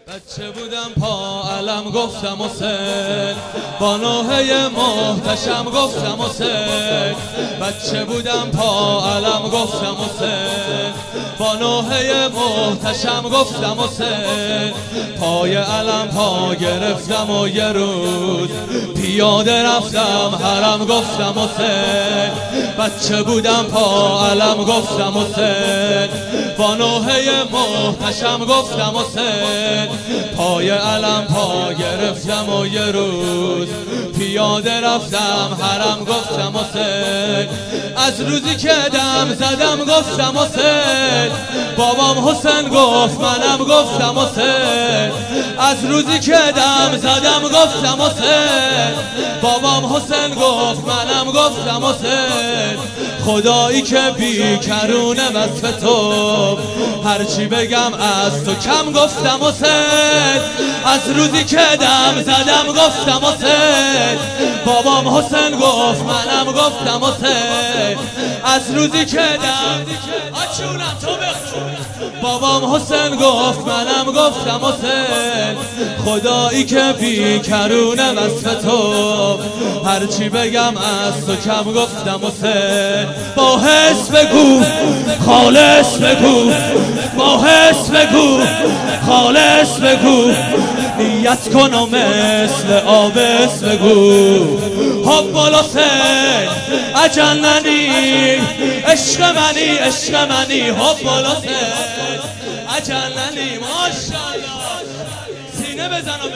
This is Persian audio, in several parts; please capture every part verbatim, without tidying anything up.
بچه بودم پا علم گفتم حسین، با نوحه محتشم گفتم حسین. بچه بودم پا علم گفتم حسین، با نوحه محتشم گفتم حسین. پای علم پا گرفتم و یه روز پیاده رفتم حرم گفتم حسین. بچه بودم پا علم گفتم حسین، با نوحه محتشم گفتم حسین. پای علم پا گرفتم و یه روز پیاده رفتم حرم گفتم حسین. از روزی که دم زدم گفتم حسین، بابام حسین گفت منم گفتم حسین. از روزی که دم زدم گفتم حسین، بابام حسین گفت منم گفتم حسین. خدایی که بی کرونه وصف تو، هرچی بگم از تو کم گفتم حسین. از روزی که دم زدم گفتم حسین، بابام حسین گفت منم گفتم حسین. از روزی که دم آچونم تو بخون، بابام حسین گفت منم گفتم حسین. خدایی که بی کرونه وصف تو، هرچی بگم از تو کم گفتم حسین. با حس بگو خالص بگو، با حس بگو خالص بگو، نیت کن و مثل آبس بگو. حب الحسین اجلنی، عشق منی عشق منی. حب الحسین اجلنی، ماشاءالله سینه بزن و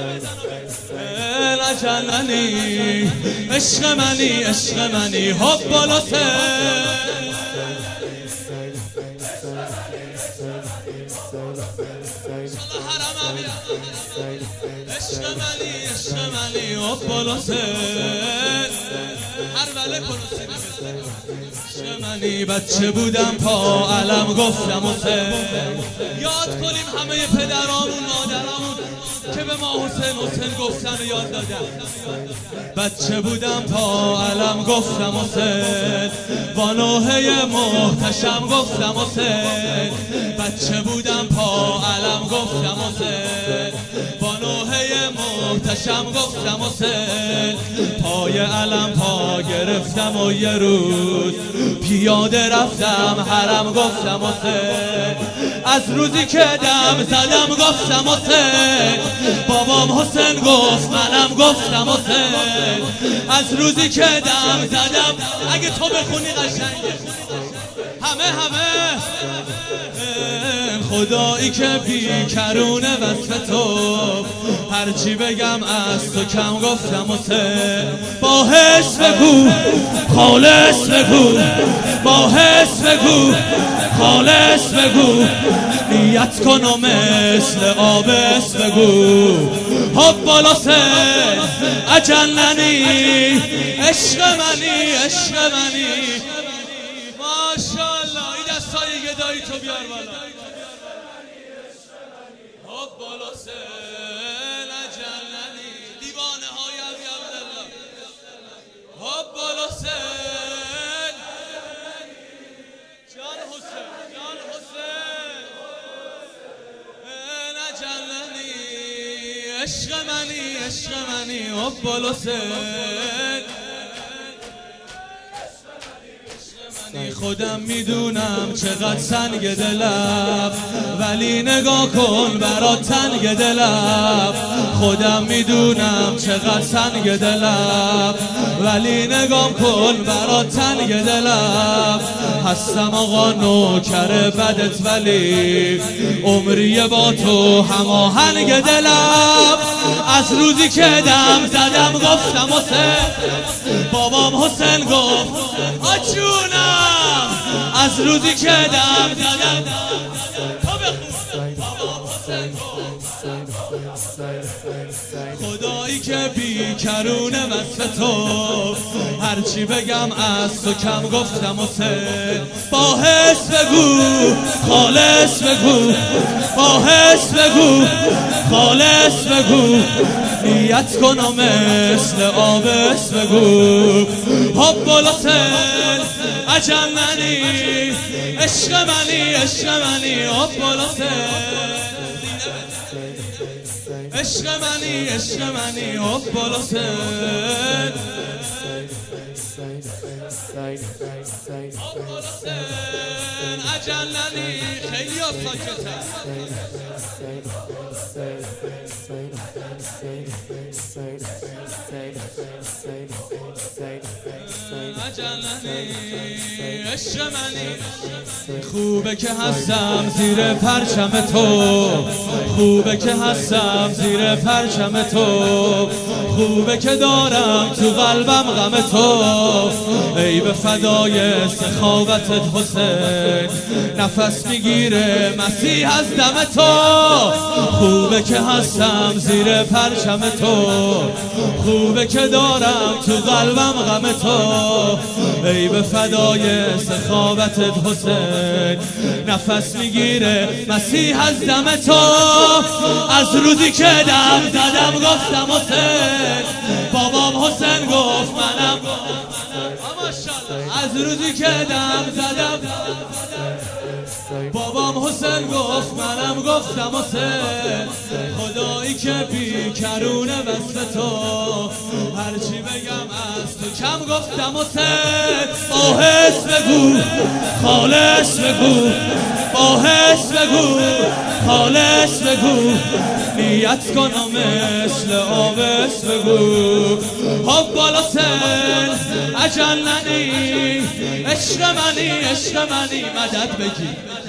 اجلنی، عشق منی عشق منی. حب الحسین عشق منی عشق منی. حب الحسین هر وله کن عشق منی. بچه بودم پا علم گفتم حسین. یاد کنیم همه پدرامون مادرامون که به ما حسین حسین گفتن و یاد دادن. بچه بودم پا علم گفتم حسین، با نوحه محتشم گفتم حسین. بچه بودم پا علم گفتم حسین، با نوحه محتشم گفتم حسین. پای علم پا گرفتم و یه روز پیاده رفتم حرم گفتم حسین. از روزی که دم زدم گفتم حسین، بابام حسین گفت منم گفتم حسین. از روزی که دم زدم، اگه تو بخونی قشنگه همه همه. خدایی که بی کرونه وصف تو، هرچی بگم از تو کم گفتم حسین. با حس بگو خالص بگو، با حس بگو خالص بگو، نیت کن و مثل آبس بگو. حب الحسین اجلنی، عشق منی عشق منی. ماشاءالله این دستای گدایی تو بیار بالا. حب الحسین اجلنی، دیوانه های علی عبدالله. حب الحسین جان حسین جان حسین اجلنی، عشق منی عشق منی. حب الحسین خودم میدونم چقدر سنگ دلم، ولی نگاه کن برات تنگ دلم. خودم میدونم چقدر سنگ دلم، ولی نگاه کن برات تنگ دلم. هستم آقا نوکر بدت، ولی عمری با تو هماهنگ دلم. از روزی که دم زدم گفتم حسین، بابام حسین گفت آجونم. از روزی که دم زدم خدایی که بی کرونه وصف تو، هرچی بگم از تو کم گفتم حسین. با حس بگو خالص بگو، با حس بگو خالص بگو، نیت کن و مثل آبس بگو. حب الحسین اجلنی، عشق منی عشق منی. حب الحسین عشق منی عشق منی اقبال حسین اجلنی خیلی ها ساکتن اجلنی عشق منی خوبه که هستم زیر پرچم تو خوبه که هستم زیر پرچم تو خوبه که دارم تو قلبم غم تو ای به فدای سخاوتت حسین نفس میگیره مسیح از دم تو خوبه که هستم زیر پرچم تو خوبه که دارم تو قلبم غم تو ای به فدای سخاوتت حسین نفس میگیره مسیح از دم تو از روزی که دم زدم گفتم حسین بابام حسین گفت منم از روزی که دم زدم بابام حسین گفت منم گفتم حسین خدایی که بی کرونه وصف تو هرچی بگم از تو کم گفتم حسین با حس بگو خالص بگو با حس بگو خالص بگو نیت کنم مثل آبس بگو حب حسین اجلنی عشق منی عشق منی مدد بگی